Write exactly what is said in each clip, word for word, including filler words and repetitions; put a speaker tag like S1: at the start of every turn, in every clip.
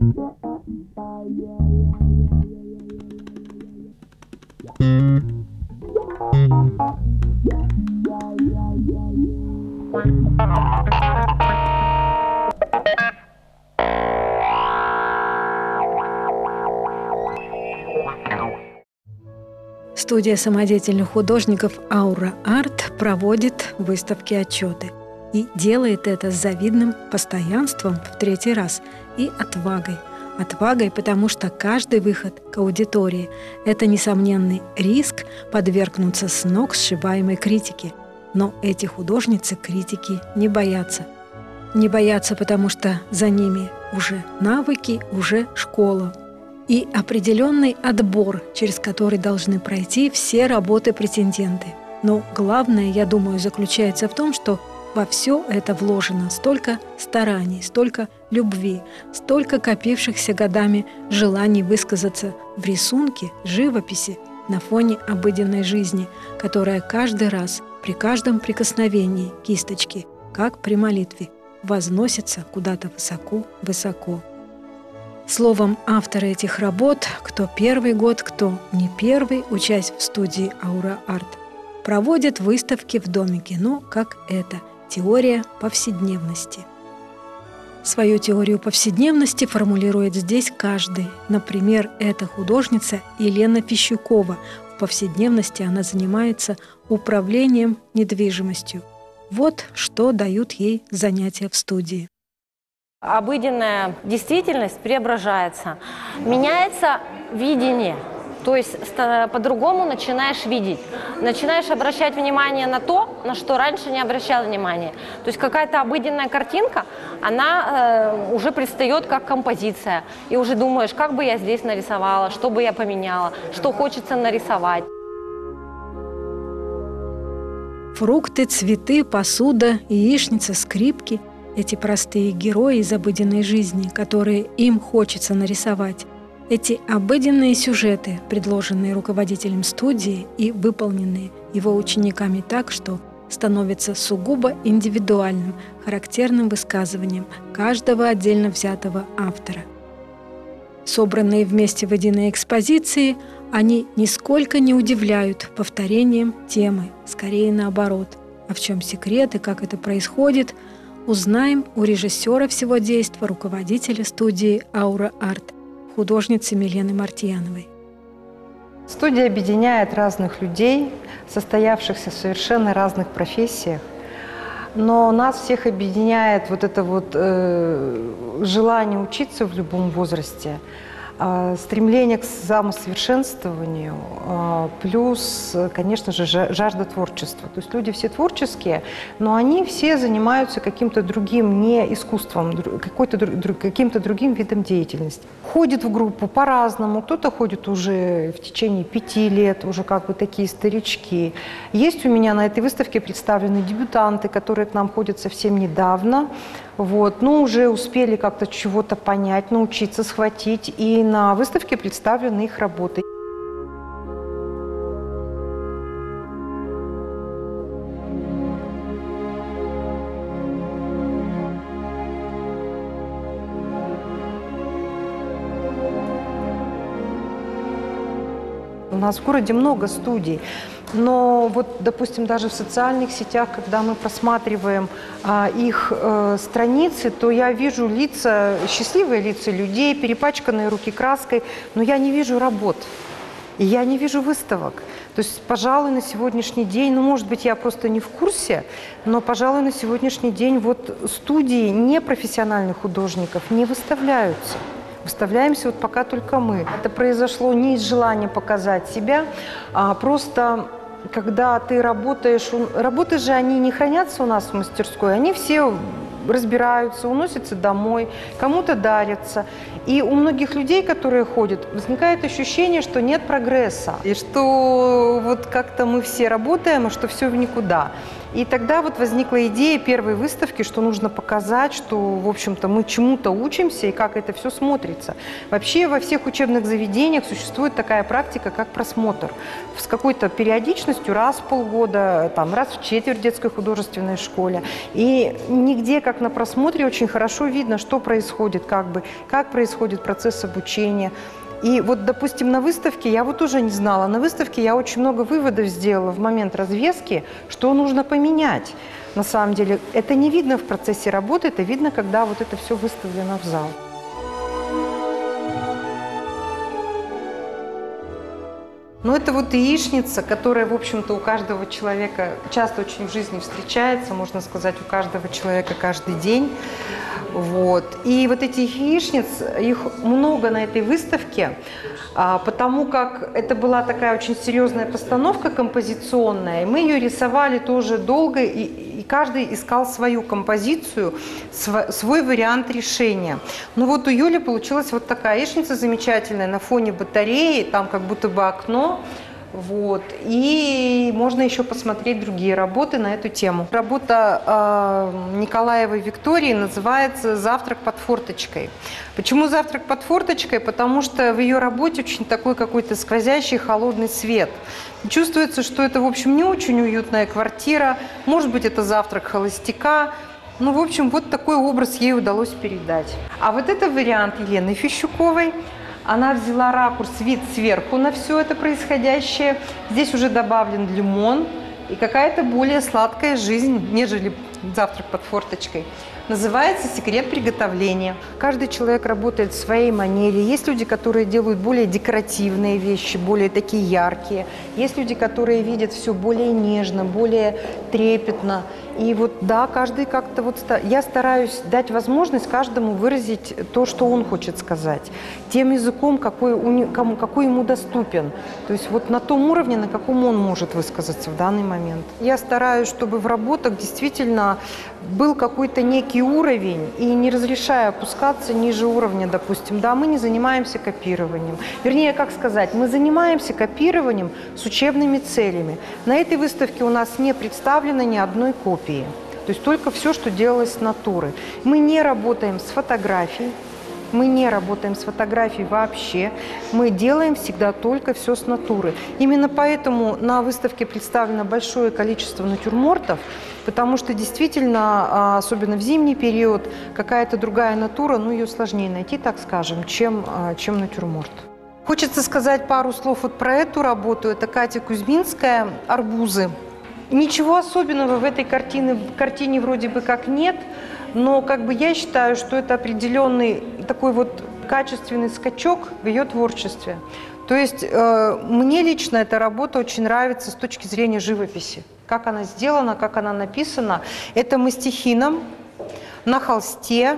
S1: Студия самодеятельных художников «Аура Арт» проводит выставки-отчеты и делает это с завидным постоянством в третий раз и отвагой. Отвагой, потому что каждый выход к аудитории – это несомненный риск подвергнуться с ног сшибаемой критике. Но эти художницы критики не боятся. Не боятся, потому что за ними уже навыки, уже школа. И определенный отбор, через который должны пройти все работы-претенденты. Но главное, я думаю, заключается в том, что во все это вложено столько стараний, столько любви, столько копившихся годами желаний высказаться в рисунке, живописи на фоне обыденной жизни, которая каждый раз при каждом прикосновении кисточки, как при молитве, возносится куда-то высоко-высоко. Словом, авторы этих работ, кто первый год, кто не первый, учась в студии «Аура Арт», проводят выставки в Доме кино, как это «Теория повседневности». Свою теорию повседневности формулирует здесь каждый. Например, эта художница Елена Пищукова. В повседневности она занимается управлением недвижимостью. Вот что дают ей занятия в студии.
S2: Обыденная действительность преображается, меняется видение, то есть по-другому начинаешь видеть, начинаешь обращать внимание на то, на что раньше не обращал внимания. То есть какая-то обыденная картинка, она э, уже предстает как композиция, и уже думаешь, как бы я здесь нарисовала, что бы я поменяла, что хочется нарисовать.
S1: Фрукты, цветы, посуда, яичница, скрипки – эти простые герои из обыденной жизни, которые им хочется нарисовать. Эти обыденные сюжеты, предложенные руководителем студии и выполненные его учениками так, что становятся сугубо индивидуальным, характерным высказыванием каждого отдельно взятого автора. Собранные вместе в единой экспозиции, они нисколько не удивляют повторением темы, скорее наоборот. А в чем секрет и как это происходит – узнаем у режиссера всего действа, руководителя студии «Аура Арт», художницы Милены Мартьяновой.
S3: Студия объединяет разных людей, состоявшихся в совершенно разных профессиях, но нас всех объединяет вот это вот э, желание учиться в любом возрасте, э, стремление к самосовершенствованию, э, плюс, конечно же, жажда творчества. То есть люди все творческие, но они все занимаются каким-то другим, не искусством, каким-то другим видом деятельности. Ходят в группу по-разному, кто-то ходит уже в течение пяти лет, уже как бы такие старички. Есть у меня на этой выставке представлены дебютанты, которые к нам ходят совсем недавно, вот, но уже успели как-то чего-то понять, научиться схватить, и на выставке представлены их работы. У нас в городе много студий, но вот, допустим, даже в социальных сетях, когда мы просматриваем а, их э, страницы, то я вижу лица, счастливые лица людей, перепачканные руки краской, но я не вижу работ, и я не вижу выставок. То есть, пожалуй, на сегодняшний день, ну, может быть, я просто не в курсе, но, пожалуй, на сегодняшний день вот студии непрофессиональных художников не выставляются. Выставляемся вот пока только мы. Это произошло не из желания показать себя, а просто когда ты работаешь, работы же они не хранятся у нас в мастерской, они все разбираются, уносятся домой, кому-то дарятся. И у многих людей, которые ходят, возникает ощущение, что нет прогресса, и что вот как-то мы все работаем, а что все в никуда. И тогда вот возникла идея первой выставки, что нужно показать, что, в общем-то, мы чему-то учимся и как это все смотрится. Вообще во всех учебных заведениях существует такая практика, как просмотр. С какой-то периодичностью, раз в полгода, там, раз в четверть в детской художественной школе. И нигде, как на просмотре, очень хорошо видно, что происходит, как бы, как происходит процесс обучения. И вот, допустим, на выставке я вот тоже не знала. На выставке я очень много выводов сделала в момент развески, что нужно поменять. На самом деле это не видно в процессе работы, это видно, когда вот это все выставлено в зал. Но это вот яичница, которая, в общем-то, у каждого человека часто очень в жизни встречается, можно сказать, у каждого человека каждый день. Вот. И вот этих яичниц, их много на этой выставке, потому как это была такая очень серьезная постановка композиционная, и мы ее рисовали тоже долго, и, и каждый искал свою композицию, свой, свой вариант решения. Но вот у Юли получилась вот такая яичница замечательная на фоне батареи, там как будто бы окно. Вот. И можно еще посмотреть другие работы на эту тему. Работа э, Николаевой Виктории называется «Завтрак под форточкой». Почему «Завтрак под форточкой»? Потому что в ее работе очень такой какой-то сквозящий холодный свет. Чувствуется, что это, в общем, не очень уютная квартира. Может быть, это завтрак холостяка. Ну, в общем, вот такой образ ей удалось передать. А вот это вариант Елены Фищуковой. Она взяла ракурс, вид сверху на все это происходящее. Здесь уже добавлен лимон и какая-то более сладкая жизнь, нежели завтрак под форточкой. Называется «Секрет приготовления». Каждый человек работает в своей манере. Есть люди, которые делают более декоративные вещи, более такие яркие. Есть люди, которые видят все более нежно, более трепетно. И вот да, каждый как-то вот... Я стараюсь дать возможность каждому выразить то, что он хочет сказать. Тем языком, какой, у, кому, какой ему доступен. То есть вот на том уровне, на каком он может высказаться в данный момент. Я стараюсь, чтобы в работах действительно был какой-то некий уровень, и не разрешаю опускаться ниже уровня, допустим. Да, мы не занимаемся копированием. Вернее, как сказать, мы занимаемся копированием с учебными целями. На этой выставке у нас не представлено ни одной копии. То есть только все, что делалось с натуры. Мы не работаем с фотографией. Мы не работаем с фотографией вообще. Мы делаем всегда только все с натуры. Именно поэтому на выставке представлено большое количество натюрмортов, потому что действительно, особенно в зимний период, какая-то другая натура, ну ее сложнее найти, так скажем, чем, чем натюрморт. Хочется сказать пару слов вот про эту работу. Это Катя Кузьминская «Арбузы». Ничего особенного в этой картине, картине вроде бы как нет, но как бы я считаю, что это определенный такой вот качественный скачок в ее творчестве. То есть э, мне лично эта работа очень нравится с точки зрения живописи. Как она сделана, как она написана. Это мастихином на холсте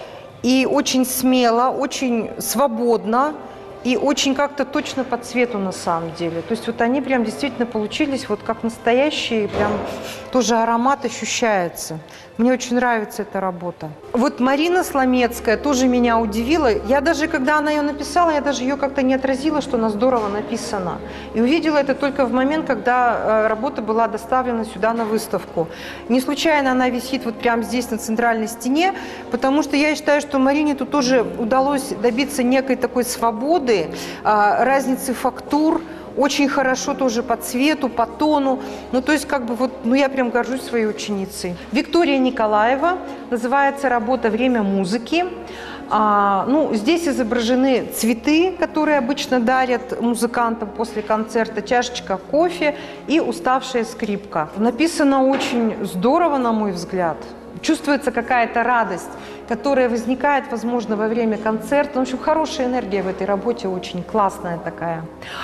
S3: и очень смело, очень свободно. И очень как-то точно по цвету на самом деле. То есть вот они прям действительно получились вот как настоящие, прям тоже аромат ощущается. Мне очень нравится эта работа. Вот Марина Сломецкая тоже меня удивила. Я даже, когда она ее написала, я даже ее как-то не отразила, что она здорово написана. И увидела это только в момент, когда работа была доставлена сюда на выставку. Не случайно она висит вот прямо здесь на центральной стене, потому что я считаю, что Марине тут тоже удалось добиться некой такой свободы, разницы фактур, очень хорошо тоже по цвету, по тону. Ну, то есть, как бы вот, ну, я прям горжусь своей ученицей. Виктория Николаева, называется работа «Время музыки». А, ну, здесь изображены цветы, которые обычно дарят музыкантам после концерта, чашечка кофе и уставшая скрипка. Написано очень здорово, на мой взгляд. Чувствуется какая-то радость, которая возникает, возможно, во время концерта. В общем, хорошая энергия в этой работе, очень классная такая.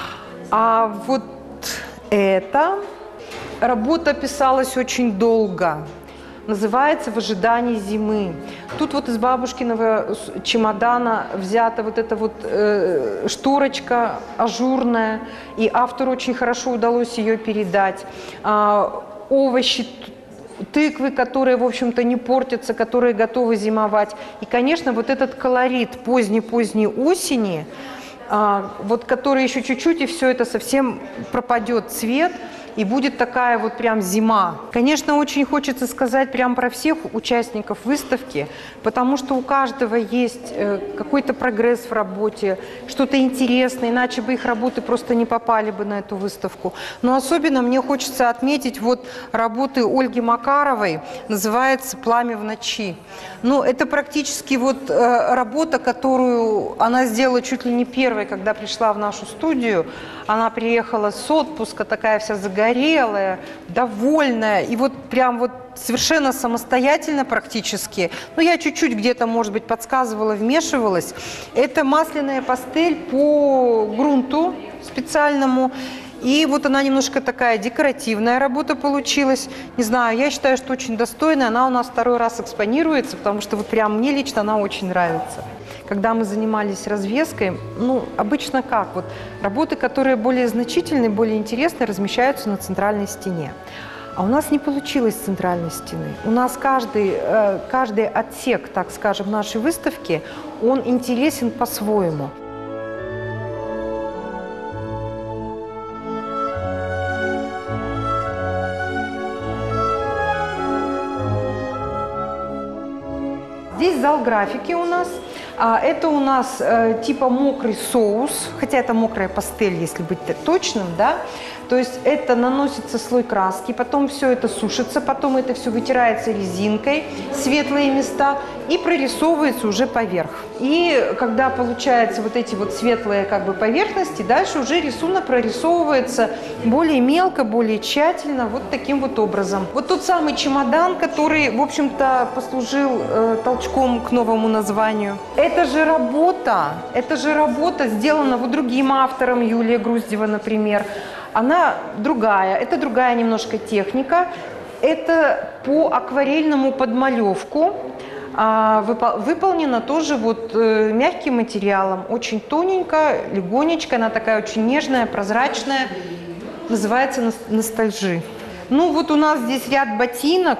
S3: А вот эта работа писалась очень долго. Называется «В ожидании зимы». Тут вот из бабушкиного чемодана взята вот эта вот э, шторочка ажурная, и автору очень хорошо удалось ее передать. А, овощи, тыквы, которые, в общем-то, не портятся, которые готовы зимовать. И, конечно, вот этот колорит поздней-поздней осени, а, вот который еще чуть-чуть, и все это совсем пропадет цвет. и будет такая вот прям зима. Конечно, очень хочется сказать прям про всех участников выставки, потому что у каждого есть какой-то прогресс в работе, что-то интересное, иначе бы их работы просто не попали бы на эту выставку. Но особенно мне хочется отметить вот работы Ольги Макаровой, называется «Пламя в ночи». Ну, это практически вот э, работа, которую она сделала чуть ли не первой, когда пришла в нашу студию. Она приехала с отпуска, такая вся загорелая, довольная, и вот прям вот совершенно самостоятельно практически. Ну, я чуть-чуть где-то, может быть, подсказывала, вмешивалась. Это масляная пастель по грунту специальному. И вот она немножко такая декоративная работа получилась. Не знаю, я считаю, что очень достойная. Она у нас второй раз экспонируется, потому что вот прям мне лично она очень нравится. Когда мы занимались развеской, ну, обычно как? Вот работы, которые более значительные, более интересные, размещаются на центральной стене. А у нас не получилось центральной стены. У нас каждый, каждый отсек, так скажем, нашей выставки, он интересен по-своему. Здесь зал графики у нас. Это у нас э, типа мокрый соус, хотя это мокрая пастель, если быть точным, да. То есть это наносится слой краски, потом все это сушится, потом это все вытирается резинкой, светлые места, и прорисовывается уже поверх. И когда получаются вот эти вот светлые как бы поверхности, дальше уже рисунок прорисовывается более мелко, более тщательно, вот таким вот образом. Вот тот самый чемодан, который, в общем-то, послужил э, толчком к новому названию. Это же работа, это же работа сделана вот другим автором, Юлия Груздева, например. Она другая, это другая немножко техника. Это по акварельному подмалевку. А, выпол, выполнена тоже вот э, мягким материалом. Очень тоненько, легонечко. Она такая очень нежная, прозрачная. Называется ностальжи. Ну вот у нас здесь ряд ботинок,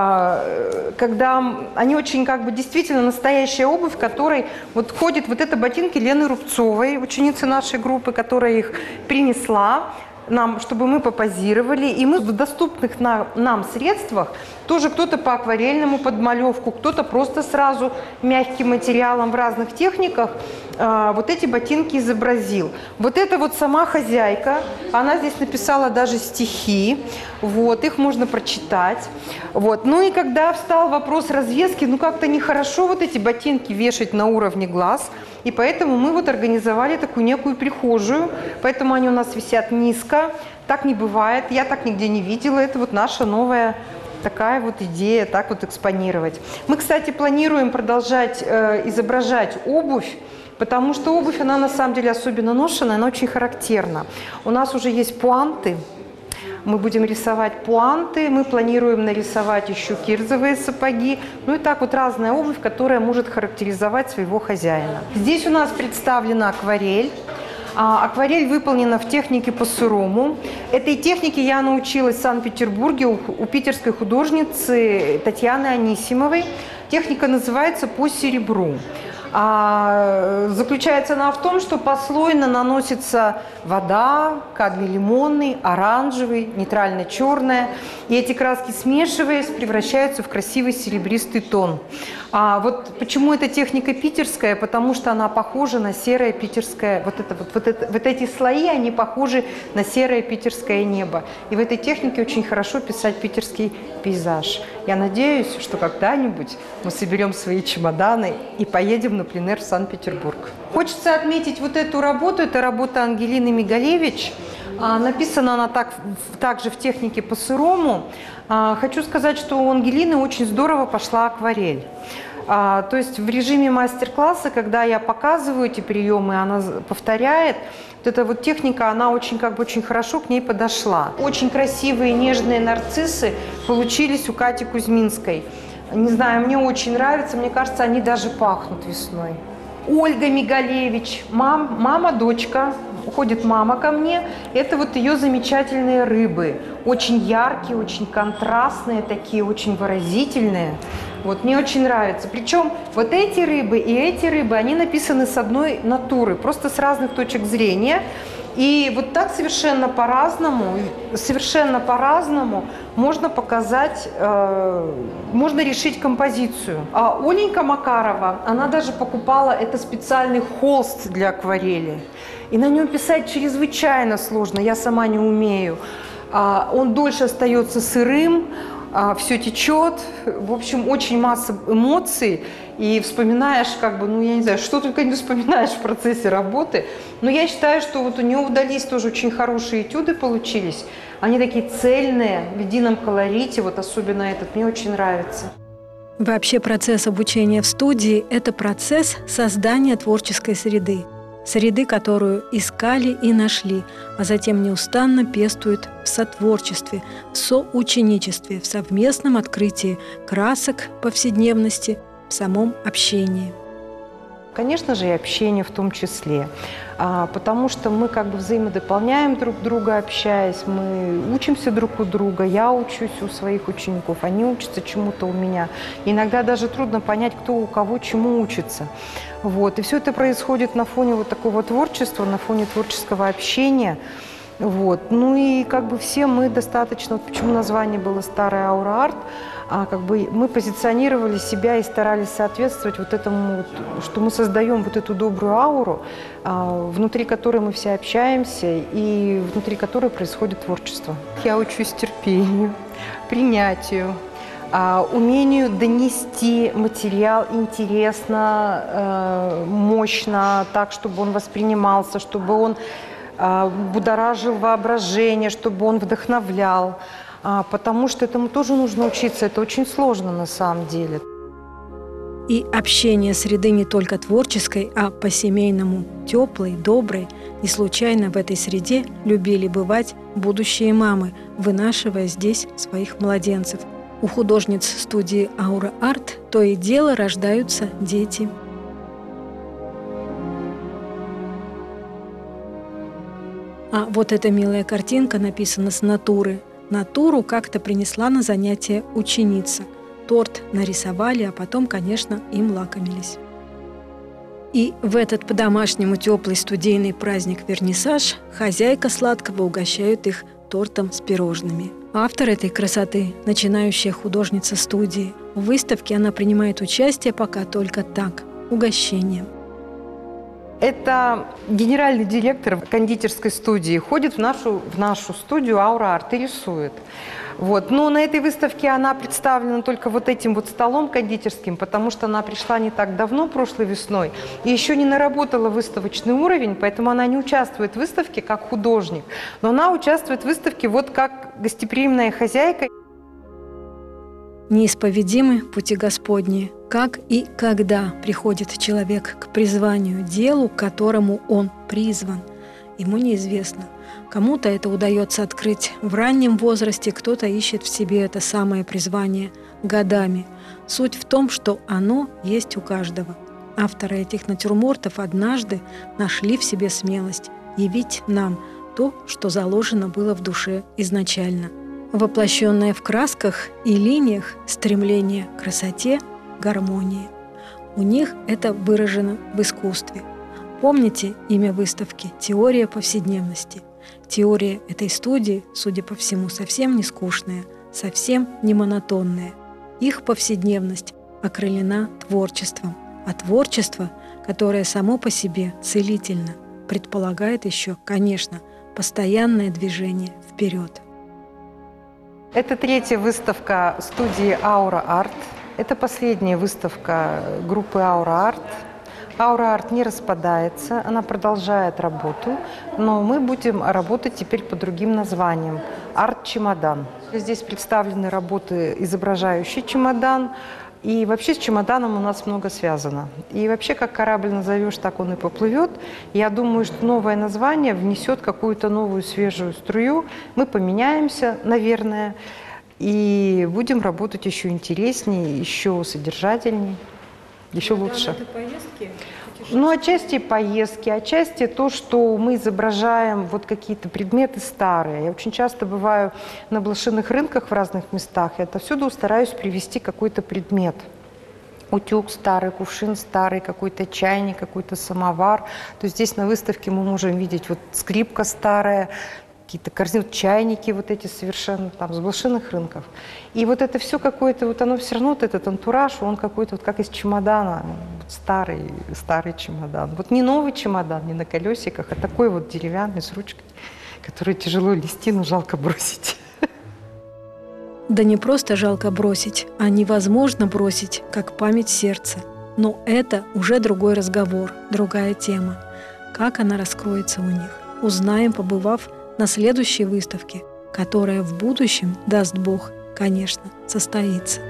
S3: э, когда они очень как бы действительно настоящая обувь, в которой вот ходит вот это ботинки Лены Рубцовой, ученицы нашей группы, которая их принесла нам, чтобы мы попозировали, и мы в доступных на, нам средствах, тоже кто-то по акварельному подмалевку, кто-то просто сразу мягким материалом в разных техниках э, вот эти ботинки изобразил. Вот это вот сама хозяйка, она здесь написала даже стихи, вот, их можно прочитать. Вот. Ну и когда встал вопрос развески, ну как-то нехорошо вот эти ботинки вешать на уровне глаз, и поэтому мы вот организовали такую некую прихожую, поэтому они у нас висят низко. Так не бывает, я так нигде не видела, это вот наша новая такая вот идея, так вот экспонировать. Мы, кстати, планируем продолжать э, изображать обувь, потому что обувь, она на самом деле особенно ношенная, она очень характерна. У нас уже есть пуанты. Мы будем рисовать пуанты, мы планируем нарисовать еще кирзовые сапоги. Ну и так вот разная обувь, которая может характеризовать своего хозяина. Здесь у нас представлена акварель. А, акварель выполнена в технике по-сырому. Этой технике я научилась в Санкт-Петербурге у, у питерской художницы Татьяны Анисимовой. Техника называется «По серебру». А, заключается она в том, что послойно наносится вода, кадмий лимонный, оранжевый, нейтрально-черная. И эти краски, смешиваясь, превращаются в красивый серебристый тон. А вот почему эта техника питерская? Потому что она похожа на серое питерское, вот, это, вот, вот, это, вот эти слои, они похожи на серое питерское небо. И в этой технике очень хорошо писать питерский пейзаж. Я надеюсь, что когда-нибудь мы соберем свои чемоданы и поедем на пленэр в Санкт-Петербург. Хочется отметить вот эту работу. Это работа Ангелины Мигалевич. Написана она так, также в технике по-сырому. Хочу сказать, что у Ангелины очень здорово пошла акварель. То есть в режиме мастер-класса, когда я показываю эти приемы, она повторяет, вот эта вот техника, она очень, как бы, очень хорошо к ней подошла. Очень красивые нежные нарциссы получились у Кати Кузьминской. Не знаю, мне очень нравится, мне кажется, они даже пахнут весной. Ольга Мигалевич, мам, мама, дочка, уходит мама ко мне. Это вот ее замечательные рыбы. Очень яркие, очень контрастные, такие очень выразительные. Вот, мне очень нравится. Причем вот эти рыбы и эти рыбы, они написаны с одной натуры, просто с разных точек зрения. И вот так совершенно по-разному, совершенно по-разному можно показать, э, можно решить композицию. А Оленька Макарова, она даже покупала это специальный холст для акварели. И на нем писать чрезвычайно сложно, я сама не умею. А, он дольше остается сырым, а, все течет. В общем, очень масса эмоций. И вспоминаешь, как бы, ну, я не знаю, что только не вспоминаешь в процессе работы. Но я считаю, что вот у нее удались тоже очень хорошие этюды получились. Они такие цельные, в едином колорите, вот особенно этот, мне очень нравится.
S1: Вообще процесс обучения в студии – это процесс создания творческой среды. Среды, которую искали и нашли, а затем неустанно пестуют в сотворчестве, в соученичестве, в совместном открытии красок повседневности, в самом общении.
S3: Конечно же, и общение в том числе, а, потому что мы как бы взаимодополняем друг друга, общаясь, мы учимся друг у друга, я учусь у своих учеников, они учатся чему-то у меня. Иногда даже трудно понять, кто у кого чему учится. Вот. И все это происходит на фоне вот такого творчества, на фоне творческого общения. Вот. Ну и как бы все мы достаточно, вот почему название было «Старая Аура Арт», а как бы мы позиционировали себя и старались соответствовать вот этому, вот, что мы создаем вот эту добрую ауру, а, внутри которой мы все общаемся и внутри которой происходит творчество. Я учусь терпению, принятию, а, умению донести материал интересно, э, мощно, так, чтобы он воспринимался, чтобы он э, будоражил воображение, чтобы он вдохновлял. А, потому что этому тоже нужно учиться, это очень сложно на самом деле.
S1: И общение среды не только творческой, а по-семейному теплой, доброй. Не случайно в этой среде любили бывать будущие мамы, вынашивая здесь своих младенцев. У художниц студии «Аура Арт» то и дело рождаются дети. А вот эта милая картинка написана с натуры. Натуру как-то принесла на занятие ученица. Торт нарисовали, а потом, конечно, им лакомились. И в этот по-домашнему теплый студийный праздник-вернисаж хозяйка сладкого угощает их тортом с пирожными. Автор этой красоты – начинающая художница студии. В выставке она принимает участие пока только так – угощением.
S3: Это генеральный директор кондитерской студии, ходит в нашу, в нашу студию «Аура Арт» и рисует. Вот. Но на этой выставке она представлена только вот этим вот столом кондитерским, потому что она пришла не так давно, прошлой весной, и еще не наработала выставочный уровень, поэтому она не участвует в выставке как художник, но она участвует в выставке вот как гостеприимная хозяйка.
S1: Неисповедимы пути Господни, как и когда приходит человек к призванию, делу, к которому он призван. Ему неизвестно. Кому-то это удается открыть в раннем возрасте, кто-то ищет в себе это самое призвание годами. Суть в том, что оно есть у каждого. Авторы этих натюрмортов однажды нашли в себе смелость явить нам то, что заложено было в душе изначально. Воплощенное в красках и линиях стремление к красоте, гармонии. У них это выражено в искусстве. Помните имя выставки «Теория повседневности». Теория этой студии, судя по всему, совсем не скучная, совсем не монотонная. Их повседневность окрылена творчеством, а творчество, которое само по себе целительно, предполагает еще, конечно, постоянное движение вперед.
S3: Это третья выставка студии «Аура Арт». Это последняя выставка группы «Аура Арт». «Аура Арт» не распадается, она продолжает работу, но мы будем работать теперь по другим названиям. «Арт-чемодан». Здесь представлены работы, изображающие чемодан, и вообще с чемоданом у нас много связано. И вообще, как корабль назовешь, так он и поплывет. Я думаю, что новое название внесет какую-то новую свежую струю. Мы поменяемся, наверное, и будем работать еще интереснее, еще содержательнее, еще лучше.
S1: Это поездки?
S3: Ну, отчасти поездки, отчасти то, что мы изображаем вот какие-то предметы старые. Я очень часто бываю на блошиных рынках в разных местах, и отовсюду стараюсь привезти какой-то предмет. утюг старый, кувшин старый, какой-то чайник, какой-то самовар. То есть здесь на выставке мы можем видеть вот скрипка старая, какие-то корзины, чайники вот эти совершенно там с блошиных рынков. И вот это все какое-то, вот оно все равно, вот этот антураж, он какой-то вот как из чемодана, вот старый, старый чемодан. Вот не новый чемодан, не на колесиках, а такой вот деревянный с ручкой, который тяжело нести, но жалко бросить.
S1: Да не просто жалко бросить, а невозможно бросить, как память сердца. Но это уже другой разговор, другая тема. Как она раскроется у них, узнаем, побывав на следующей выставке, которая в будущем, даст Бог, конечно, состоится.